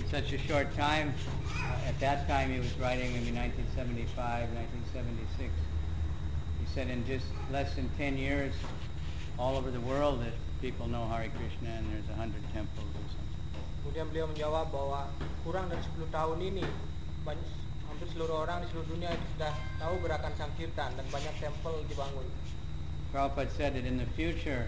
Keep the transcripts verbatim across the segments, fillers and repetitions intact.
such a short time. Uh, at that time, he was writing maybe nineteen seventy-five, nineteen seventy-six. He said in just less than ten years, all over the world, that people know Hare Krishna and there's a hundred temples or something. Kemudian beliau menjawab bahwa kurang dari sepuluh tahun ini banyak, hampir seluruh orang di seluruh dunia itu sudah tahu gerakan Sankirtan dan banyak tempel dibangun. Prabhupada said that in the future,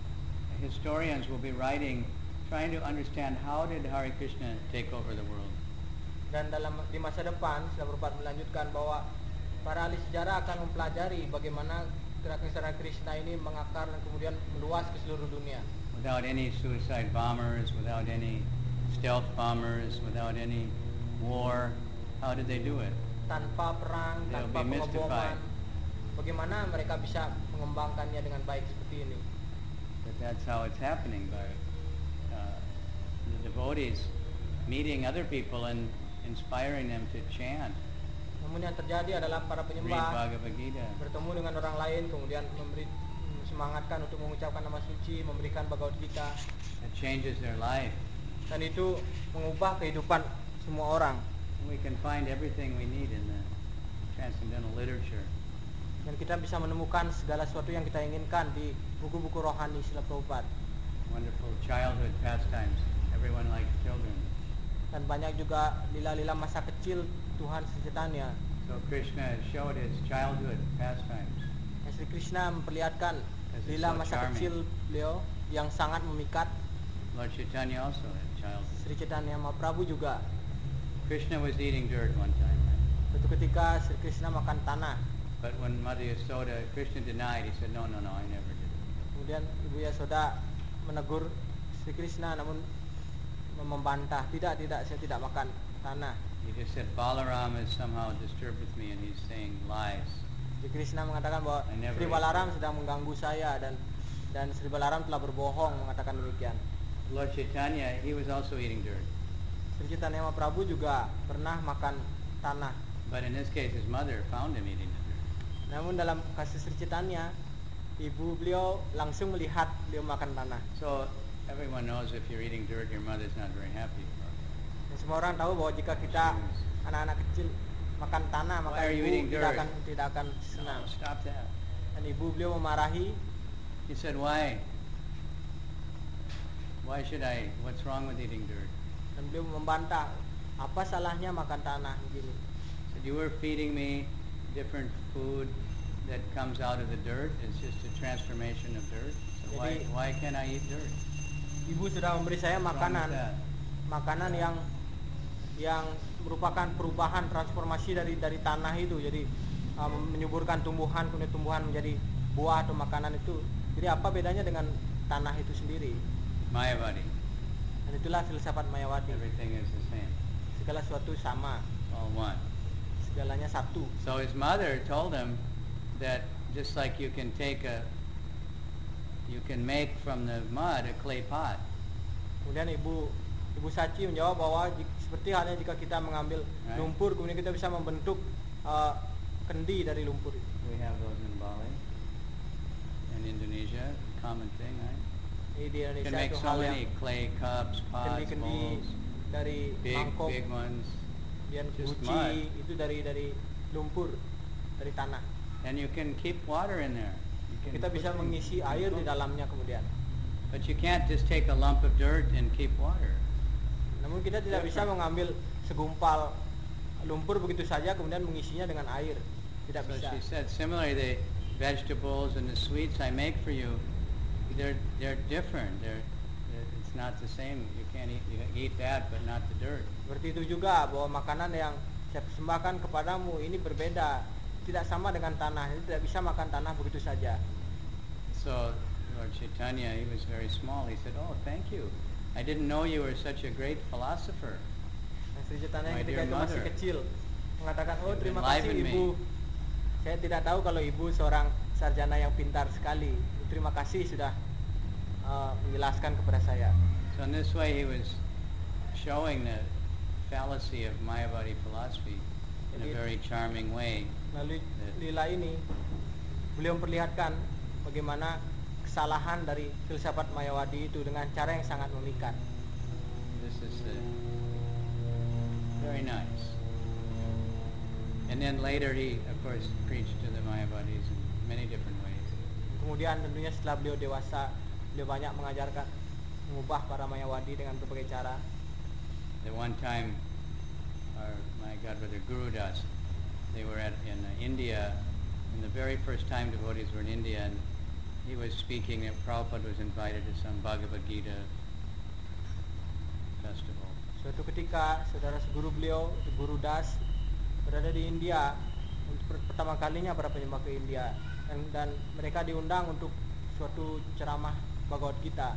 historians will be writing, trying to understand how did Hare Krishna take over the world. Dan dalam di masa depan, Srila Prabhupada melanjutkan bahwa para ahli sejarah akan mempelajari bagaimana gerakan Hare Krishna ini mengakar dan kemudian meluas ke seluruh dunia. Without any suicide bombers, without any stealth bombers, without any war, how did they do it? Tanpa perang, They'll tanpa be pengeboman, mystified. bagaimana mereka bisa mengembangkannya dengan baik seperti ini? But that's how it's happening, by uh, the devotees meeting other people and inspiring them to chant, Namun yang terjadi adalah para read penyembah Bhagavad Gita. bertemu dengan orang lain, kemudian memberi semangatkan untuk mengucapkan nama suci, memberikan Bhagavad Gita, It changes their life. dan itu mengubah kehidupan semua orang. We can find everything we need in the transcendental literature. Dan kita bisa menemukan segala sesuatu yang kita inginkan di buku-buku rohani Srila Prabhupada. Wonderful childhood pastimes. Everyone likes children. Dan banyak juga lila-lila masa kecil Tuhan Sri Chaitanya. So Krishna showed his childhood pastimes. Dan Sri Krishna memperlihatkan Because it's lila so masa charming. kecil beliau yang sangat memikat. Lord Chaitanya also had childhood. Sri Chaitanya Mahaprabhu juga. Krishna was eating dirt one time. Suatu ketika Sri Krishna makan tanah. But when Mother Yasoda, Krishna denied. He said, no, no, no, I never did it. Kemudian Ibu Yasoda menegur Sri Krishna namun membantah, tidak, tidak, saya tidak makan tanah. He just said, Balaram has somehow disturbed with me and he's saying lies. Sri Krishna mengatakan bahwa I never Sri ate Balaram dirt. sedang mengganggu saya dan dan Sri Balaram telah berbohong mengatakan demikian. Lord Chaitanya, he was also eating dirt. Sri Chaitanya Mahaprabhu juga pernah makan tanah. But in this case, his mother found him eating the dirt. Namun dalam kasus Sri Chaitanya, ibu beliau langsung melihat beliau makan tanah. So everyone knows if you're eating dirt, your mother's not very happy about that. Dan semua orang tahu bahwa jika kita anak-anak kecil makan tanah, maka Why are you eating ibu tidak dirt? akan tidak akan senang. No, stop that. Dan ibu beliau memarahi. He said, why? Why should I? What's wrong with eating dirt? Dan beliau membantah, apa salahnya makan tanah begini? He said, you were feeding me different food that comes out of the dirt. It's just a transformation of dirt. So why, Jadi- why can't I eat dirt? Ibu sudah memberi saya What's wrong makanan, with that? makanan yang yang merupakan perubahan transformasi dari dari tanah itu. Jadi um, menyuburkan tumbuhan, kemudian tumbuhan menjadi buah atau makanan itu. Jadi apa bedanya dengan tanah itu sendiri? Mayavadi. Dan itulah filsafat Mayawati. Everything is the same. Segala sesuatu sama, All one. segalanya satu. So his mother told him that just like you can take a, you can make from the mud a clay pot. Kemudian ibu ibu Sachi menjawab bahwa jik- seperti halnya jika kita mengambil Right. lumpur, kemudian kita bisa membentuk uh, kendi dari lumpur itu. We have those in Bali. In Indonesia, common thing, right? Jadi di You can Indonesia make itu so hal yang many clay cups, pots, kendi-kendi bowls, dari big, mangkok, big ones. kemudian just guci mud. itu dari dari lumpur, dari tanah. And you can keep water in there. You can Kita put bisa things- mengisi you can air di cook. dalamnya kemudian. But you can't just take a lump of dirt and keep water. Namun kita tidak bisa Different. mengambil segumpal lumpur begitu saja kemudian mengisinya dengan air. Tidak So bisa. she said, similarly, the vegetables and the sweets I make for you, they're they're different. They're, they're it's not the same. You can't eat you eat that, but not the dirt. Seperti itu juga bahwa makanan yang saya persembahkan kepadamu ini berbeda, tidak sama dengan tanah. Jadi tidak bisa makan tanah begitu saja. So Lord Chaitanya, he was very small. He said, "Oh, thank you. I didn't know you were such a great philosopher." Nah, Sri Chaitanya My ketika dear itu masih mother, kecil mengatakan, oh you've terima kasih enlivened me." ibu. Saya tidak tahu kalau ibu seorang sarjana yang pintar sekali. Terima kasih sudah uh, menjelaskan kepada saya. So in this way, he was showing the fallacy of Mayavadi philosophy in a Jadi- very charming way. Melalui lila ini beliau memperlihatkan bagaimana kesalahan dari filsafat Mayawadi itu dengan cara yang sangat memikat. This is the Very nice. And then later he, of course, preached to the Mayavadis in many different ways. Kemudian tentunya setelah beliau dewasa, beliau banyak mengajarkan, mengubah para Mayawadi dengan berbagai cara. The one time, our, my godbrother Guru Das, they were at, in uh, India, and the very first time devotees were in India, and he was speaking, and Prabhupada was invited to some Bhagavad Gita festival. Suatu ketika, saudara seguru beliau, itu Guru Das, berada di India, untuk pertama kalinya para penyembah ke India, dan, dan mereka diundang untuk suatu ceramah Bhagavad Gita.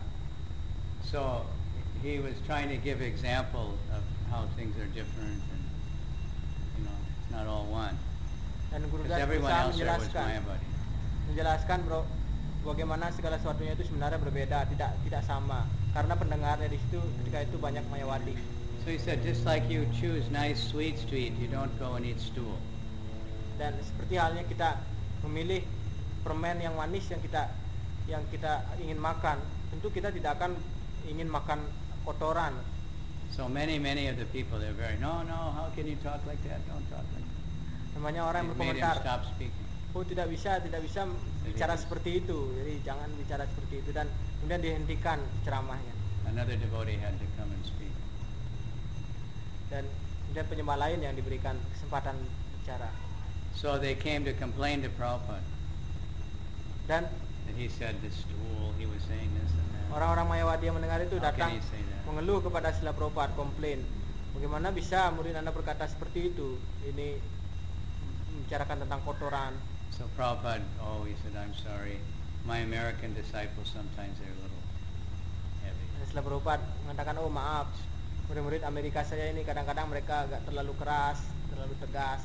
So he was trying to give example of how things are different, and you know, it's not all one. Dan Guru Because Das everyone berusaha else there was menjelaskan, Mayavadi. menjelaskan bro, bagaimana segala sesuatunya itu sebenarnya berbeda, tidak tidak sama, karena pendengarnya di situ ketika itu banyak Mayawadi. So he said, just like you choose nice sweets to eat, you don't go and eat stool. Dan seperti halnya kita memilih permen yang manis yang kita yang kita ingin makan, tentu kita tidak akan ingin makan kotoran. So many, many of the people, they're very, no, no, how can you talk like that? Don't talk like that. Namanya orang yang It made him berkomentar, stop speaking. oh tidak bisa, tidak bisa bicara Jadi- seperti itu, jadi jangan bicara seperti itu, dan kemudian dihentikan ceramahnya. Another devotee had to come and speak. Dan kemudian penyembah lain yang diberikan kesempatan bicara. So they came to complain to Prabhupada Dan that he said the stool, he was saying this and that. orang-orang Mayawadi yang mendengar itu How datang can he say that? mengeluh kepada Srila Prabhupada, komplain, bagaimana bisa murid Anda berkata seperti itu, ini membicarakan tentang kotoran. So Prabhupada, oh, he said, I'm sorry. My American disciples, sometimes they're a little heavy. Dan Srila Prabhupada mengatakan, oh maaf, murid-murid Amerika saya ini kadang-kadang mereka agak terlalu keras, terlalu tegas.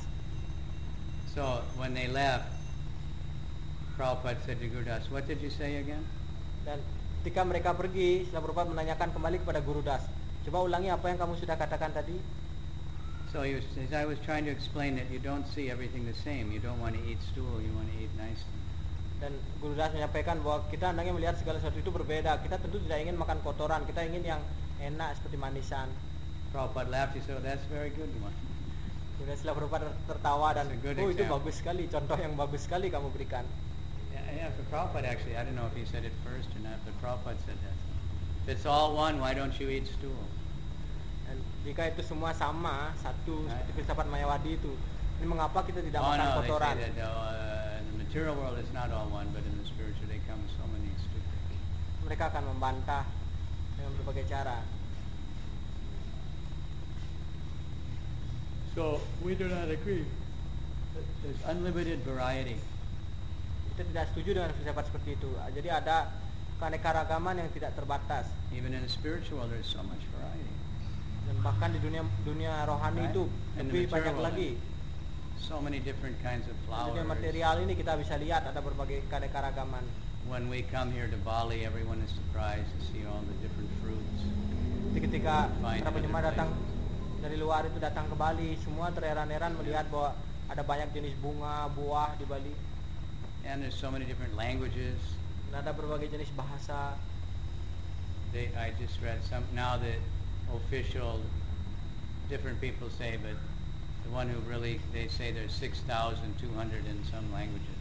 So when they left, Prabhupada said to Guru Das, what did you say again? Dan ketika mereka pergi, Srila Prabhupada menanyakan kembali kepada Guru Das, coba ulangi apa yang kamu sudah katakan tadi. So he was, as I was trying to explain that you don't see everything the same. You don't want to eat stool, you want to eat nice things. Dan Guru Das menyampaikan bahwa kita hendaknya melihat segala sesuatu itu berbeda. Kita tentu tidak ingin makan kotoran, kita ingin yang enak seperti manisan. Prabhupada laughed, he said, oh, that's a very good one. Kemudian Srila Prabhupada tertawa dan, That's a good oh itu example. bagus sekali, contoh yang bagus sekali kamu berikan. Yeah, yeah, for Prabhupada actually, I don't know if he said it first or not, but Prabhupada said that. If it's all one, why don't you eat stool? Dan jika itu semua sama, satu, Right. seperti filsafat Mayawadi itu, ini mengapa kita tidak Oh makan no, kotoran? they say that uh, in the material world it's not all one, but in the spiritual they come with so many stupid. Mereka akan membantah dengan berbagai cara. So we do not agree. There's unlimited variety. Kita tidak setuju dengan filsafat seperti itu. Jadi ada keanekaragaman yang tidak terbatas. Even in the spiritual world, there's so much variety. Dan bahkan di dunia dunia rohani Right? itu In the lebih material banyak world, lagi. I mean, so many different kinds of Di flowers. dunia material ini kita bisa lihat ada berbagai keanekaragaman. When we come here to Bali, everyone is surprised to see all the different fruits. Jadi ketika Find para in penyembah other datang places. dari luar itu datang ke Bali, semua terheran-heran melihat bahwa ada banyak jenis bunga, buah di Bali. And there's so many different languages. Dan ada berbagai jenis bahasa. They, I just read some, now the official, different people say, but the one who really, they say there's six thousand two hundred in some languages.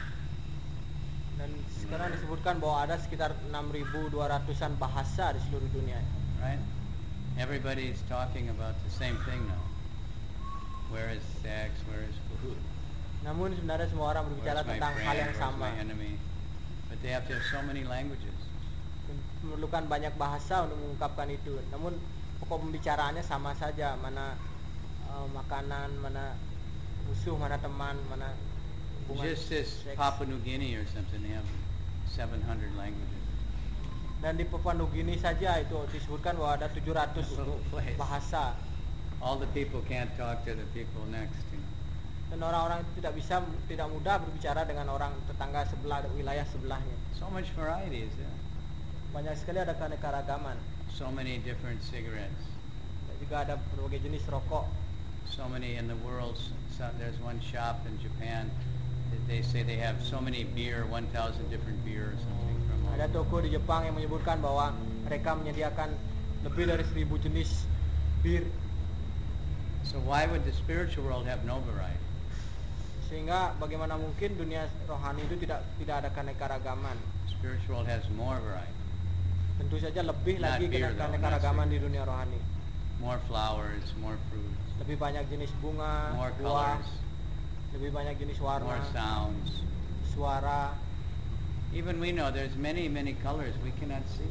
Dan sekarang disebutkan bahwa ada sekitar enam ribu dua ratusan bahasa di seluruh dunia. Right? Everybody's talking about the same thing now. Where is sex? Where is food? Namun sebenarnya semua orang berbicara Where's my tentang hal friend? yang Where's sama. my enemy? But they have to have so many languages. Dan memerlukan banyak bahasa untuk mengungkapkan itu. Namun pokok pembicaraannya sama saja, mana uh, makanan, mana musuh, mana teman, mana hubungan Just this seks. Papua New Guinea or something, they have seven hundred languages. Dan di Papua Nugini saja itu disebutkan bahwa ada tujuh ratus A little place. bahasa. All the people can't talk to the people next, you know. Dan orang-orang itu tidak bisa, tidak mudah berbicara dengan orang tetangga sebelah, wilayah sebelahnya. So much variety is there. Banyak sekali ada keanekaragaman. So many different cigarettes. Dan juga ada berbagai jenis rokok. So many in the world. So there's one shop in Japan. They say they have so many beer, one thousand different beer or something from all Ada over. toko di Jepang yang menyebutkan bahwa mereka menyediakan lebih dari seribu jenis bir. So why would the spiritual world have no variety? Sehingga bagaimana mungkin dunia rohani itu tidak tidak ada keanekaragaman? Spiritual world has more variety. Tentu saja lebih Not lagi beer, though, keanekaragaman not di cigarettes. dunia rohani. More flowers, more fruits, Lebih banyak jenis bunga, more buah, colors, lebih banyak jenis more warna, sounds. suara. Even we know there's many, many colors we cannot see.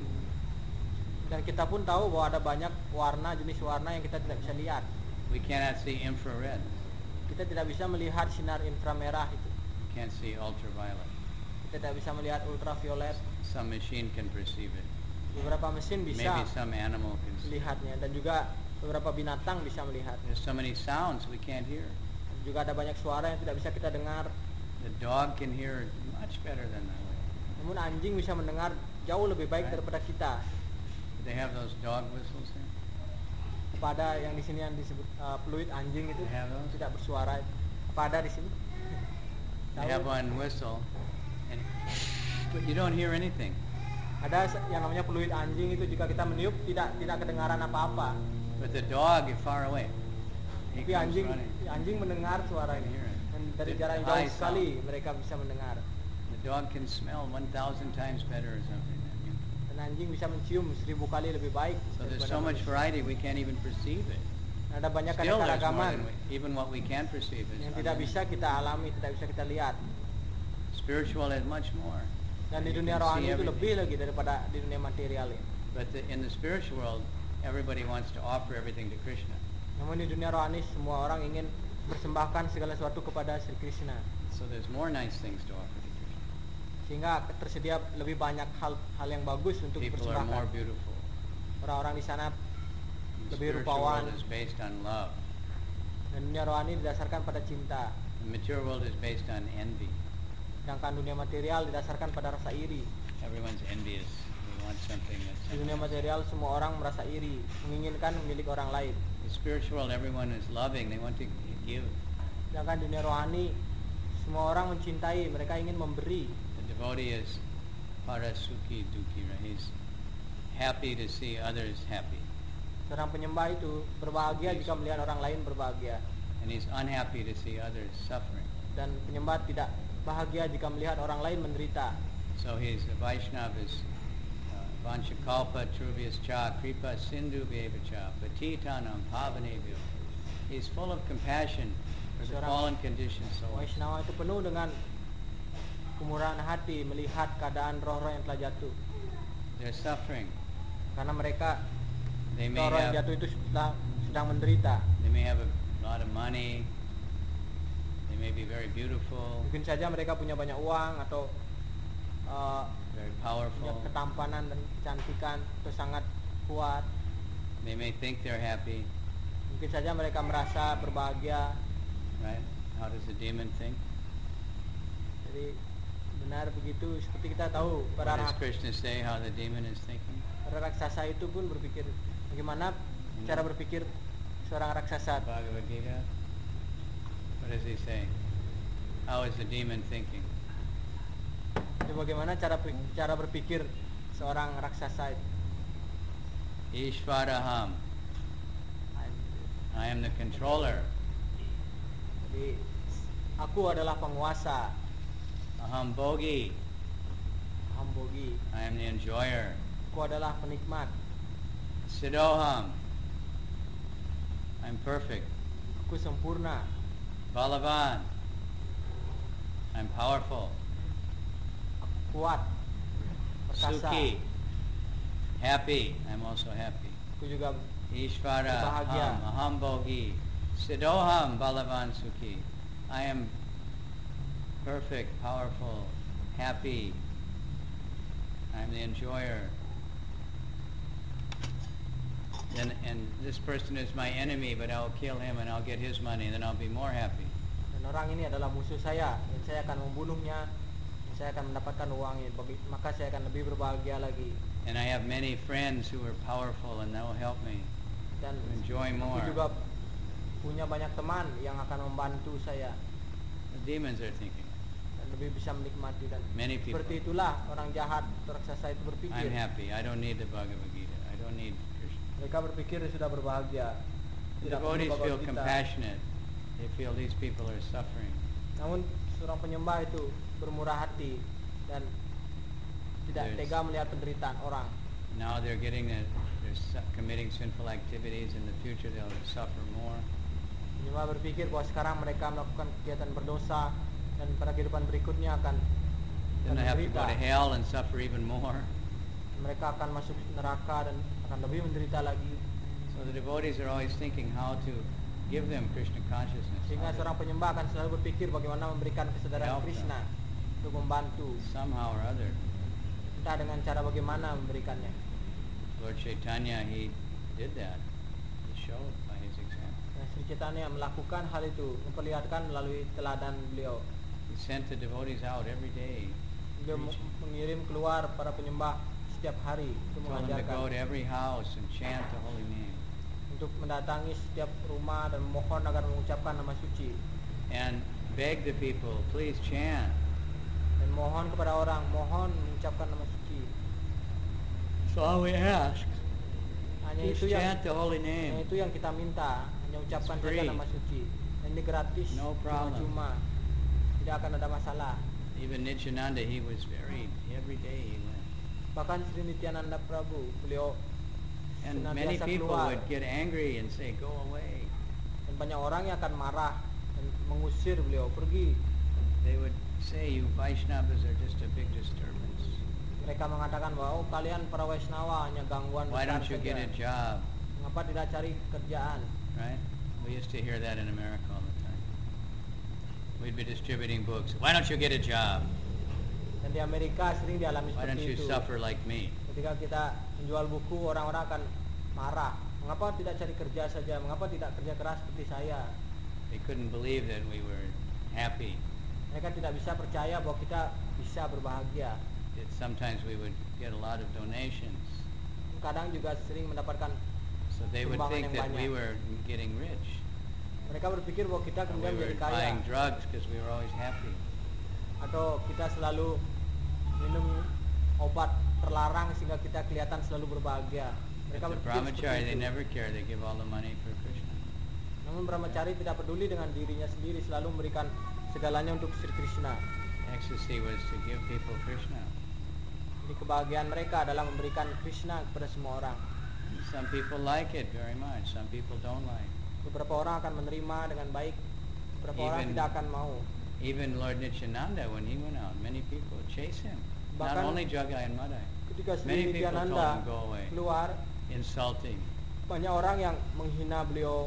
Dan kita pun tahu bahwa ada banyak warna, jenis warna yang kita tidak bisa lihat. We cannot see infrared. Kita tidak bisa melihat sinar inframerah itu. We can't see ultraviolet. Kita tidak bisa melihat ultraviolet. Some machine can perceive it. Beberapa mesin bisa Maybe some animal can see it. melihatnya, dan juga beberapa binatang bisa melihat. There's so many sounds we can't hear. Juga ada banyak suara yang tidak bisa kita dengar. The dog can hear much better than the way. Namun anjing bisa mendengar jauh lebih baik Right. daripada kita. They have those dog whistles there. Apa ada yang di sini yang disebut uh, fluid anjing itu They have those? tidak bersuara? Apa ada di sini? They Tahu? have one whistle, and but you don't hear anything. Ada se- yang namanya fluid anjing itu jika kita meniup tidak tidak kedengaran apa-apa. But the dog is far away. He Tapi comes anjing running. anjing mendengar suara Can ini. hear it. Dan dari The jarak yang high jauh sekali mereka bisa mendengar. The dog can smell one thousand times better or something than you. Dan anjing bisa mencium seribu kali lebih baik So there's daripada so much manusia. variety we can't even perceive it. Ada banyak Still, there's more keanekaragaman than we, even what we can perceive is yang tidak bisa unlimited. kita alami, tidak bisa kita lihat. Spiritual is much more. Dan di You dunia can see rohani itu everything. lebih lagi daripada di dunia material ini. But the, in the spiritual world, everybody wants to offer everything to Krishna. Namun di dunia rohani semua orang ingin persembahkan segala sesuatu kepada Sri Krishna. So there's more nice things to offer to Krishna. Sehingga tersedia lebih banyak hal hal yang bagus untuk People are more dipersembahkan. beautiful. Orang-orang di sana The lebih spiritual world rupawan. is based on love. Dan dunia rohani didasarkan pada cinta. The material world is based on envy. Sedangkan dunia material didasarkan pada rasa iri. Everyone's envious. They want something that's Di dunia someone else. material semua orang merasa iri, menginginkan milik orang lain. The spiritual world, everyone is loving. They want to give. Sedangkan dunia rohani semua orang mencintai, mereka ingin memberi. The devotee is parasuki duki, right? He's happy to see others happy. Seorang penyembah itu berbahagia jika melihat orang lain berbahagia. And he's unhappy to see others suffering. Dan penyembah tidak bahagia jika melihat orang lain menderita. So he's a Vaishnava is uh, Vanchakalpa Trubhyascha Kripa Sindhu Bhevacha Patitanam Pavanebhyo. He's full of compassion for the Seorang fallen conditioned souls. Vaishnava itu penuh dengan kemurahan hati melihat keadaan roh-roh yang telah jatuh. They're suffering. Karena mereka They may roh-roh yang have jatuh itu sedang, sedang menderita. they may have a lot of money. They may be very beautiful, Mungkin saja mereka punya banyak uang atau uh, very punya powerful. ketampanan dan kecantikan atau sangat kuat. They may think they're happy, Mungkin saja mereka merasa berbahagia. right? How does the demon think? Jadi benar begitu, seperti kita tahu What para does rak- Krishna say how the demon is thinking? para raksasa itu pun berpikir bagaimana You cara know? berpikir seorang raksasa. Bhagavad Gita. What does he say? How is the demon thinking? Jadi bagaimana cara cara berpikir seorang raksasa itu? Ishvaraham. I am the controller. Jadi aku adalah penguasa, Aham Bogi. Hambogi. I am the enjoyer. Aku adalah penikmat. Siddhoham. I'm perfect. Aku sempurna. Balavan. I'm powerful. Aku kuat. Perkasa. Sukhi. Happy. I'm also happy. Aku juga Ishvara Berbahagia. Aham. Aham Bogi. Siddhoham Balavan Sukhi. I am perfect, powerful, happy. I'm the enjoyer. Then, and this person is my enemy, but I'll kill him and I'll get his money, and then I'll be more happy. dan orang ini adalah musuh saya dan saya akan membunuhnya dan saya akan mendapatkan uangnya. Bagi- Maka saya akan lebih berbahagia lagi. And I have many friends who are powerful, and they'll help me Dan to enjoy aku more. juga punya banyak teman yang akan membantu saya The demons are thinking, dan lebih bisa menikmati. Dan Many people. seperti itulah orang jahat atau raksasa itu I'm berpikir. happy. I don't need the Bhagavad Gita. I don't need Krishna. Mereka berpikir dia sudah berbahagia. tidak perlu Devotees feel Bhagavad Gita. compassionate. They feel these people are suffering. Namun seorang penyembah itu bermurah hati dan tidak There's- tega melihat penderitaan orang. Now they're getting a, they're su- committing sinful activities. In the future, they'll suffer more. Penyembah berpikir bahwa sekarang mereka melakukan kegiatan berdosa dan pada kehidupan berikutnya akan, akan Then they have to go menderita. to hell and suffer even more. Mereka akan masuk neraka dan akan lebih menderita lagi. So the devotees are always thinking how to give them Krishna consciousness. Sehingga how to- seorang penyembah akan selalu berpikir bagaimana memberikan kesadaran Help them. Krishna untuk membantu, somehow or other. entah dengan cara bagaimana memberikannya. Lord Chaitanya, he did that. He showed by his example. Nah, Sri Chaitanya melakukan hal itu, memperlihatkan melalui teladan beliau. He sent the devotees out every day. Beliau preaching. mengirim keluar para penyembah setiap hari untuk Told them to mengajarkan, go to every house and chant the holy name. untuk mendatangi setiap rumah dan memohon agar mengucapkan nama suci. And beg the people, please chant. Dan mohon kepada orang, mohon mengucapkan nama suci. That's all we ask. Hanya Just itu yang chant the holy hanya name. itu yang kita minta, hanya ucapkan It's saja free. nama suci. Dan ini gratis, No problem. cuma-cuma, tidak akan ada masalah. Even Nityananda, he was very, every day he went. Bahkan Sri Nityananda Prabhu, beliau And many senantiasa people keluar. would get angry and say, go away. Dan banyak orang yang akan marah dan mengusir beliau pergi. They would say, you Vaishnavas are just a big disturbance. Mereka mengatakan bahwa oh, kalian para Waisnawa hanya gangguan Why besar don't you get a saja. job? Mengapa tidak cari kerjaan? Right? We used to hear that in America all the time. We'd be distributing books. Why don't you get a job? Dan di Amerika sering dialami Why don't seperti you itu. suffer like me? Ketika kita menjual buku, orang-orang akan marah. Mengapa tidak cari kerja saja? Mengapa tidak kerja keras seperti saya? They couldn't believe that we were happy. Mereka tidak bisa percaya bahwa kita bisa berbahagia. That sometimes we would get a lot of donations. Kadang juga sering mendapatkan So they would sumbangan think yang that we banyak. were getting rich. Mereka berpikir bahwa kita Or we kemudian were menjadi kaya. buying drugs because we were always happy. Atau kita selalu minum obat terlarang sehingga kita kelihatan selalu berbahagia. Mereka But the berpikir seperti brahmachari, they itu. never care. They give all the money for Krishna. Namun brahmachari tidak peduli dengan dirinya sendiri, selalu memberikan segalanya untuk Sri Krishna. Ecstasy was to give people Krishna. Jadi kebahagiaan mereka adalah memberikan Krishna kepada semua orang. Some people like it very much. Some people don't like. Beberapa orang akan menerima dengan baik, beberapa orang Even- tidak akan mau. Even Lord Nityananda, when he went out, many people would chase him. Not Bahkan only Jagai and Madai. ketika Sri Many people told Nityananda him, go away. keluar, Insulting. banyak orang yang menghina beliau,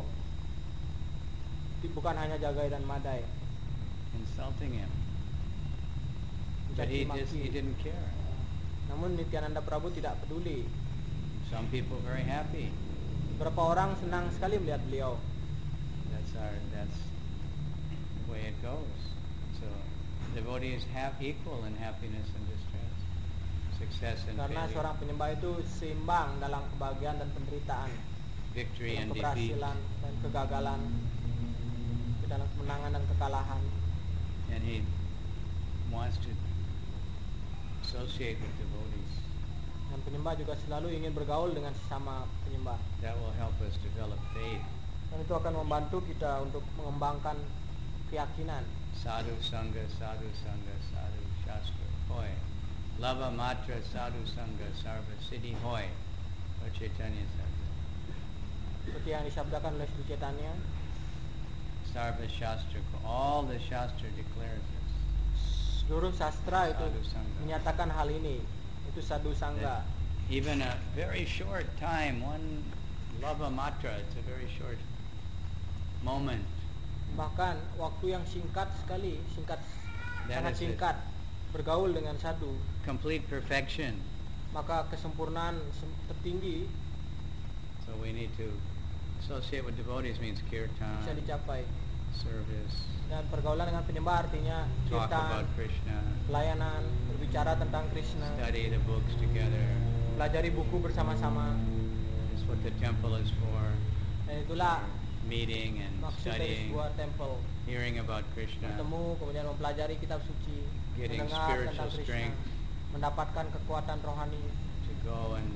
bukan hanya Jagai dan Madai, Insulting him. But he, mencaci just, he maki. didn't care. Namun Nityananda Prabhu tidak peduli. Some people very happy. Beberapa orang senang sekali melihat beliau. That's our. That's the way it goes. So devotees have equal in happiness and distress, success and Karena failure, seorang penyembah itu seimbang dalam kebahagiaan dan penderitaan, victory dalam and defeat. keberhasilan dan kegagalan, dalam kemenangan dan kekalahan. And he wants to associate with devotees. Dan penyembah juga selalu ingin bergaul dengan sesama penyembah. That will help us develop faith. Dan itu akan membantu kita untuk mengembangkan keyakinan. Sadhu Sangha, Sadhu Sangha, Sadhu Shastra, Hoy. Lava Matra, Sadhu Sangha, Sarva Siddhi, Hoy. Lord Chaitanya said that. Seperti yang disabdakan oleh Sri Chaitanya, Sarva Shastra, all the Shastra declares this. seluruh sastra itu Sadhu Sangha. menyatakan hal ini. Itu sadhu sangha. That even a very short time, one lava matra, it's a very short moment. Bahkan waktu yang singkat sekali, singkat That sangat is it. singkat bergaul dengan sadhu, Complete perfection. maka kesempurnaan sem- tertinggi So we need to associate with devotees means bisa kirtan, dicapai. service, Dan pergaulan dengan penyembah artinya talk kirtan, about Krishna, pelayanan, berbicara tentang Krishna, study the books together. pelajari buku bersama-sama. That's what the temple is for. Dan itulah Meeting and maksud dari studying, sebuah temple. hearing about Krishna, Bertemu, kemudian mempelajari kitab suci, Getting mendengar spiritual tentang Krishna, strength. mendapatkan kekuatan rohani, to go and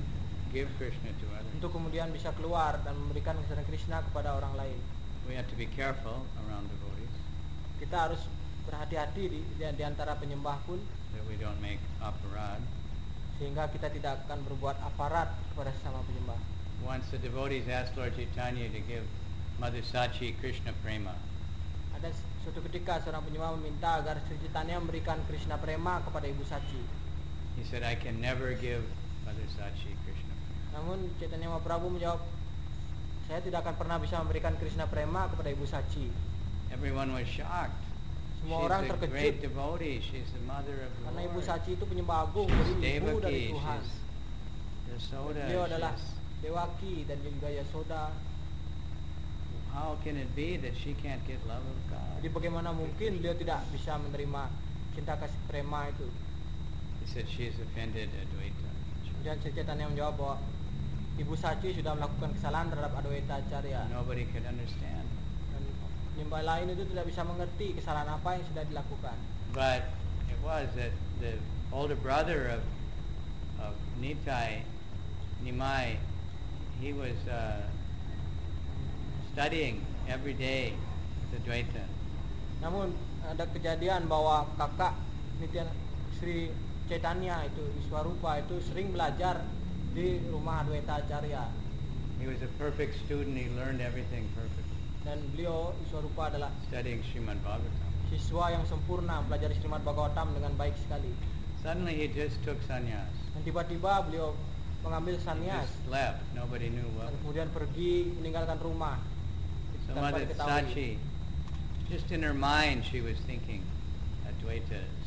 give Krishna to others. untuk kemudian bisa keluar dan memberikan kesadaran Krishna kepada orang lain. We have to be careful around devotees Kita harus berhati-hati di, di, di antara penyembah pun, that we don't make aparad. sehingga kita tidak akan berbuat aparat kepada sesama penyembah. Once the devotees asked Lord Chaitanya to give Mother Sachi Krishna Prema. Ada suatu ketika seorang penyembah meminta agar Sri Chaitanya memberikan Krishna Prema kepada Ibu Sachi. He said, I can never give Mother Sachi Krishna Prema. Namun Chaitanya Mahaprabhu menjawab, saya tidak akan pernah bisa memberikan Krishna Prema kepada Ibu Sachi. Everyone was shocked. Semua She's orang a terkejut great devotee. She's the mother of the karena Ibu Lord. Sachi itu penyembah agung, She's jadi ibu dari Devaki. Tuhan. She's Yasoda. Beliau adalah She's, Dewaki dan juga Yasoda. how can it be that she can't get love of God? Jadi bagaimana mungkin beliau tidak bisa menerima cinta kasih prema itu? He said she's offended Advaita. Kemudian Sri Chaitanya menjawab bahwa Ibu Sachi sudah melakukan kesalahan terhadap Adwaita Acharya. Nobody could understand. Dan penyembah lain itu tidak bisa mengerti kesalahan apa yang sudah dilakukan. But it was that the older brother of of Nitai, Nimai, he was uh, studying every day with Advaita. Namun ada kejadian bahwa kakak Nitya Sri Chaitanya itu Iswarupa itu sering belajar di rumah Adwaita Acharya. He was a perfect student. He learned everything perfectly. Dan beliau Iswarupa adalah Studying Srimad Bhagavatam. siswa yang sempurna mempelajari Srimad Bhagavatam dengan baik sekali. Suddenly he just took sannyas. Dan tiba-tiba beliau mengambil He sannyas just left. Nobody knew what. dan kemudian pergi meninggalkan rumah So tanpa Mother diketahui. Sachi, just in her mind, she was thinking Advaitas.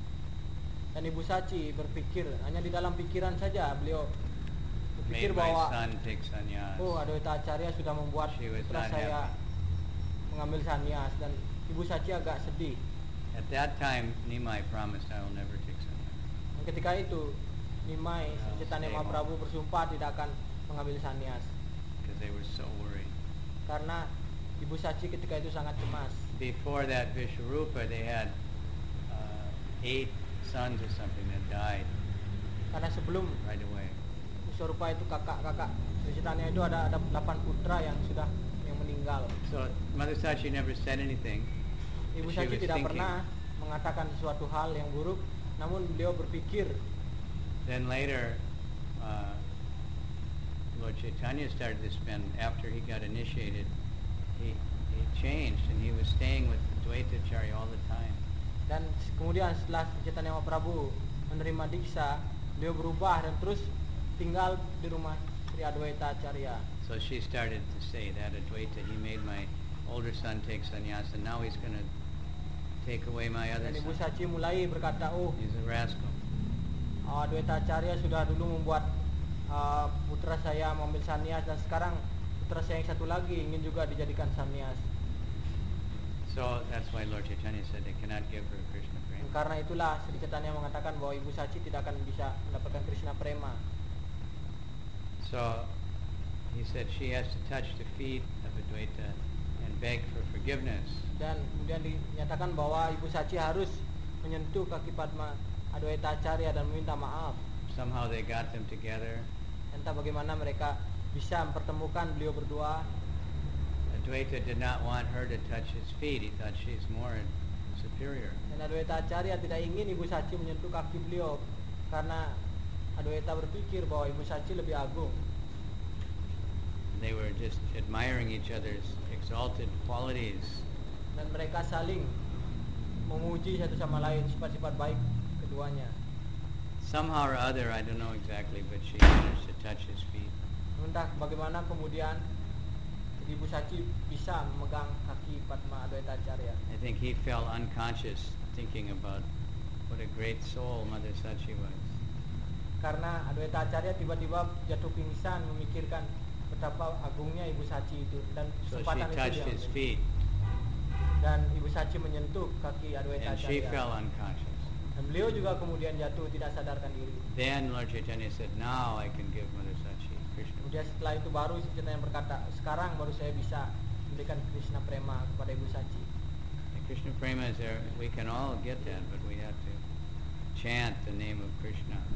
Dan Ibu Sachi berpikir, hanya di dalam pikiran saja beliau berpikir Made my bahwa son take sannyas. oh, Adwaita Acharya sudah membuat She was putra not saya happy. mengambil sannyas, dan Ibu Sachi agak sedih. At that time, Nimai promised, I will never take sannyas. Dan ketika itu Nimai I'll Chaitanya stay Mahaprabhu home. bersumpah tidak akan mengambil sannyas Because they were so worried. karena Ibu Sachi ketika itu sangat cemas. Before that Vishwarupa, they had uh, eight sons or something that died Karena sebelum right away. Iswarupa itu kakak-kakak Sri Chaitanya itu ada ada delapan putra yang sudah yang meninggal. So Mother Sachi never said anything. Ibu She Sachi was tidak thinking. pernah mengatakan sesuatu hal yang buruk, namun beliau berpikir. Then later, uh, Lord Chaitanya started to spend, after he got initiated, he, he changed and he was staying with Advaita Acharya all the time. Dan kemudian setelah Sri Chaitanya Mahaprabhu menerima diksa, beliau berubah dan terus tinggal di rumah Sri Adwaita Acharya. So she started to say that Advaita, he made my older son take sannyas and now he's going to take away my other Dan Ibu son. Sachi mulai berkata, oh, He's a rascal. Adwaita Acharya sudah dulu membuat uh, putra saya mengambil sannyas, dan sekarang putra saya yang satu lagi ingin juga dijadikan sannyas. So that's why Lord Chaitanya said they cannot give her Krishna Dan prema. karena itulah Sri Chaitanya mengatakan bahwa Ibu Sachi tidak akan bisa mendapatkan Krishna Prema. So he said she has to touch the feet of Advaita and beg for forgiveness. Dan kemudian dinyatakan bahwa Ibu Sachi harus menyentuh kaki Padma Adwaita Acharya dan meminta maaf. Somehow they got them together. Entah bagaimana mereka bisa mempertemukan beliau berdua. Advaita did not want her to touch his feet. He thought she's more superior. Dan Adwaita Acharya tidak ingin Ibu Sachi menyentuh kaki beliau karena Adwaita berpikir bahwa Ibu Sachi lebih agung. They were just admiring each other's exalted qualities. Dan mereka saling memuji satu sama lain sifat-sifat baik keduanya. Somehow or other, I don't know exactly, but she managed to touch his feet. Entah bagaimana kemudian Ibu Sachi bisa memegang kaki Padma Adwaita Acharya. I think he fell unconscious thinking about what a great soul Mother Sachi was. Karena Adwaita Acharya tiba-tiba jatuh pingsan memikirkan betapa agungnya Ibu Sachi itu, dan So she kesempatan itu touched his diambil. feet Dan Ibu Sachi menyentuh kaki Adwaita and she Acharya. fell unconscious. Dan beliau juga kemudian jatuh tidak sadarkan diri. Then Lord Chaitanya said, now I can give Mother Sachi Krishna. Kemudian setelah itu baru Sri Chaitanya berkata, sekarang baru saya bisa memberikan Krishna Prema kepada Ibu Sachi. The Krishna prema is there. We can all get that, but we have to chant the name of Krishna.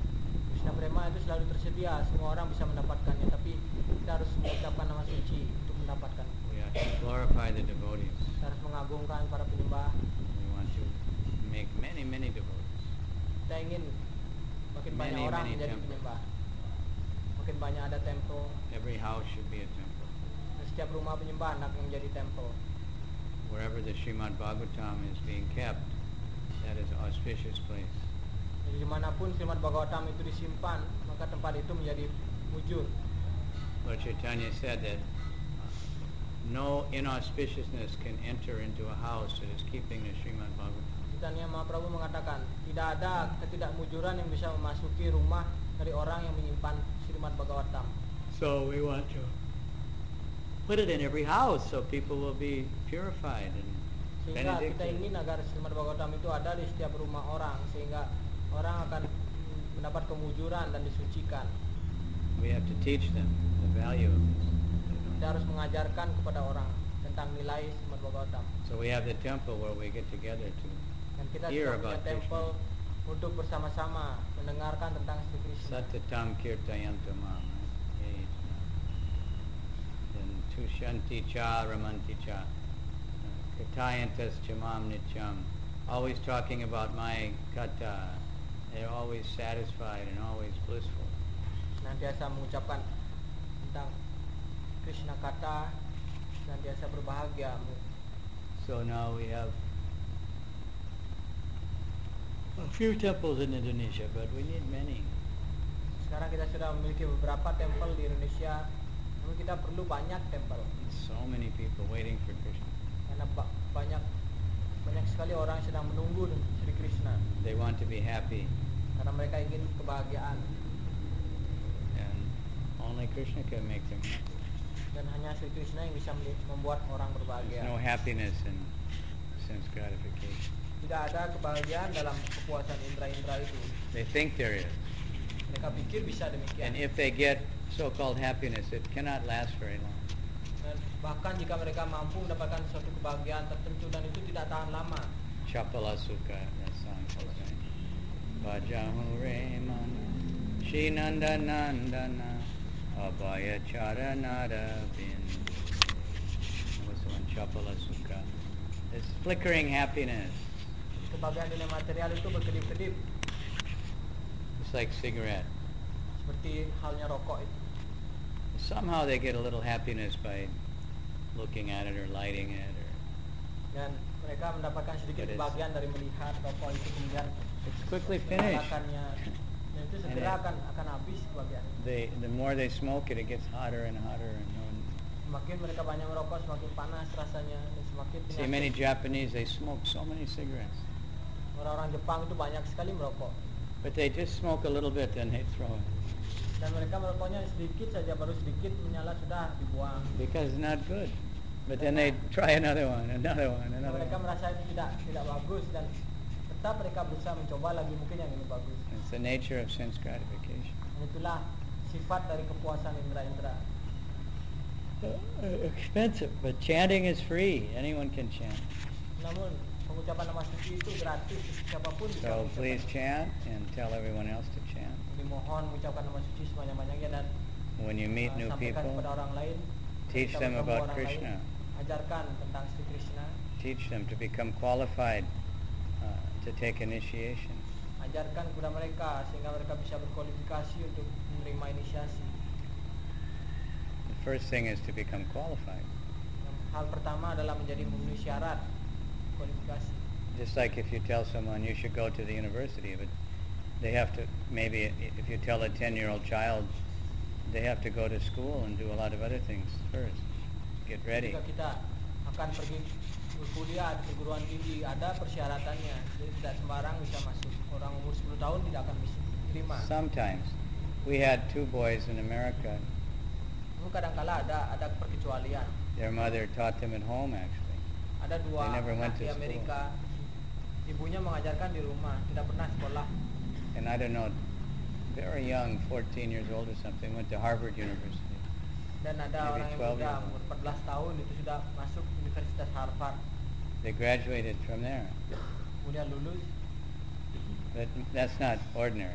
Krishna Prema itu selalu tersedia, semua orang bisa mendapatkannya, tapi kita harus mengucapkan nama suci untuk mendapatkannya. We have to glorify the devotees. Kita harus mengagungkan para penyembah. We want to make many, many devotees. Kita ingin makin Many, banyak orang many menjadi temples. penyembah. Makin banyak ada temple. Every house should be a temple. Dan setiap rumah penyembah akan menjadi temple. Wherever the Srimad Bhagavatam is being kept, that is an auspicious place. Jadi dimanapun Srimad Bhagavatam itu disimpan, maka tempat itu menjadi mujur. Lord Chaitanya said that uh, no inauspiciousness can enter into a house that is keeping the Srimad Bhagavatam. Chaitanya Mahaprabhu mengatakan, tidak ada ketidakmujuran yang bisa memasuki rumah dari orang yang menyimpan Srimad Bhagavatam. So we want to put it in every house so people will be purified and Sehingga kita benedicted. ingin agar Srimad Bhagavatam itu ada di setiap rumah orang, sehingga orang akan mendapat kemujuran dan disucikan. We have to teach them the value of this. Kita harus mengajarkan kepada orang tentang nilai Srimad Bhagavatam. So we have the temple where we get together to Dan kita hear sudah punya about temple Krishna. untuk bersama-sama mendengarkan tentang Sri Krishna. Satatam kirtayantam mam, right? Yay, Janam. Then tushanti cha ramanti cha. Uh, Katayantas chamam nityam. Always talking about my kata. They're always satisfied and always blissful. Senantiasa mengucapkan tentang Krishna kata, senantiasa berbahagia. So now we have a few temples in Indonesia, but we need many. Sekarang kita sudah memiliki beberapa temple di Indonesia, namun kita perlu banyak temple. So many people waiting for Krishna. Karena ba- banyak banyak sekali orang sedang menunggu Sri Krishna. They want to be happy, Karena mereka ingin kebahagiaan. and only Krishna can make them happy. Dan hanya Sri Krishna yang bisa membuat orang There's berbahagia. no happiness in sense gratification. Tidak ada kebahagiaan dalam kepuasan indera-indera itu. They think there is. Mereka pikir bisa demikian. And if they get so-called happiness, it cannot last very long. Dan bahkan jika mereka mampu mendapatkan suatu kebahagiaan tertentu dan itu tidak tahan lama. Chapala sukha, that song says, right? Bhajahu Remana, Shinanda Nandana, Abhaya Charanara Bindu. That was the one, Chapala sukha. It's flickering happiness. Jadi kebahagiaan dunia material itu berkedip-kedip. It's like cigarette. Seperti halnya rokok itu. Somehow they get a little happiness by looking at it or lighting it, or Dan mereka mendapatkan sedikit kebahagiaan dari melihat rokok itu, kemudian it's quickly finished. menyalakannya. Dan itu segera akan akan habis kebahagiaan itu. They, the more they smoke it, it gets hotter and hotter, and no one. Semakin mereka banyak merokok, semakin panas rasanya dan semakin See, many penyakit. Japanese, they smoke so many cigarettes, Orang-orang Jepang itu banyak sekali merokok. but they just smoke a little bit, then they throw it Dan mereka merokoknya sedikit saja, baru sedikit menyala sudah dibuang. because it's not good. But then they try another one, another one, Dan another mereka one. merasa itu tidak tidak bagus dan tetap mereka berusaha mencoba lagi, mungkin yang ini bagus. It's the nature of sense gratification. Dan itulah sifat dari kepuasan indera-indera. Uh, expensive, but chanting is free. Anyone can chant. Namun pengucapan nama suci itu gratis, siapapun bisa So mengucapkan. please chant and tell everyone else to chant. Jadi mohon mengucapkan nama suci sebanyak-banyaknya dan When you meet uh, new sampaikan people, kepada orang lain. teach Kita them bertemu about orang Krishna. lain, ajarkan tentang Sri Krishna. Teach them to become qualified uh, to take initiation. Ajarkan kepada mereka sehingga mereka bisa berkualifikasi untuk menerima inisiasi. The first thing is to become qualified. Hal pertama adalah menjadi memenuhi syarat kualifikasi. Just like if you tell someone you should go to the university, but they have to, maybe if you tell a ten-year-old child, they have to go to school and do a lot of other things first to get ready. Jika kita akan pergi berkuliah di perguruan tinggi, ada persyaratannya. Jadi tidak sembarang bisa masuk. Orang umur sepuluh tahun tidak akan bisa diterima. Sometimes we had two boys in America. Namun kadang-kala ada ada perkecualian. Their mother taught them at home, actually. Ada dua They never went anak to di Amerika, ibunya mengajarkan di rumah, tidak pernah sekolah. And I don't know, very young, fourteen years old or something, went to Harvard University. Dan ada Maybe orang yang twelve muda, years old. umur empat belas tahun itu sudah masuk Universitas Harvard. They graduated from there. Kemudian lulus. But that's not ordinary.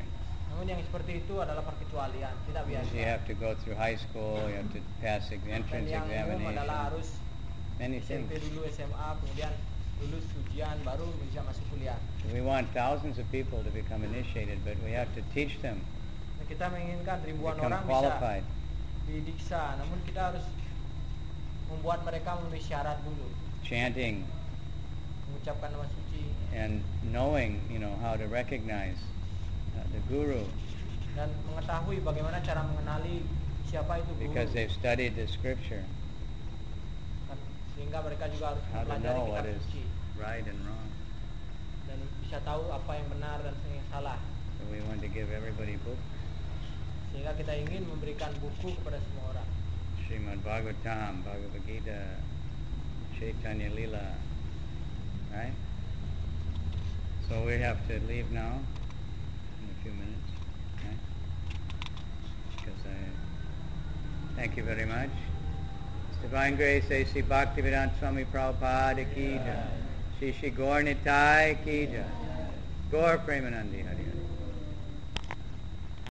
Namun yang seperti itu adalah perkecualian, tidak biasa. You have to go through high school, you have to pass the Dan entrance yang umum adalah examination, harus many S M P things. dulu, S M A, kemudian lulus ujian baru bisa masuk kuliah. We want thousands of people to become initiated, but we have to teach them, Nah, kita menginginkan ribuan become orang qualified. bisa didiksa, namun kita harus membuat mereka memenuhi syarat dulu. Chanting Mengucapkan nama suci and knowing, you know, how to recognize uh, the guru, dan mengetahui bagaimana cara mengenali siapa itu guru. because they've studied the scripture, Kan, sehingga mereka juga harus how to mempelajari know what kitab is suci right and wrong. dan bisa tahu apa yang benar dan yang salah. So we want to give everybody books. Sehingga kita ingin memberikan buku kepada semua orang. Srimad Bhagavatam, Bhagavad Gita, Chaitanya Lila, right? So we have to leave now in a few minutes, right? Because I thank you very much. His Divine Grace A C Bhaktivedanta Swami Prabhupada ki jai. Shri Shri Gaur Nitai ki jai. Gaur Premanandi Hari Hari.